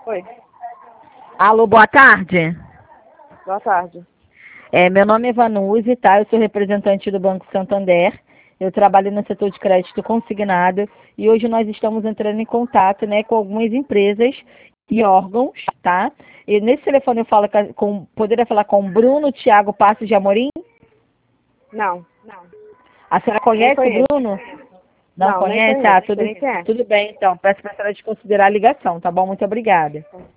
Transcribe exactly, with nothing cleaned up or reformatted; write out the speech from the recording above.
Oi, Alô, boa tarde. boa tarde. É, meu nome é Vanuzi, tá? Eu sou representante do Banco Santander. Eu trabalho no setor de crédito consignado e hoje nós estamos entrando em contato, né, com algumas empresas e órgãos, tá? E nesse telefone eu falo com, com- poderia falar com Bruno Thiago Passos de Amorim? Não, não. A senhora Nem conhece o conheço. Bruno? Não Não, nem conhece? Ah, conheço. tudo, Sei nem quem é. tudo bem, então. Peço para a senhora desconsiderar a ligação, tá bom? Muito obrigada.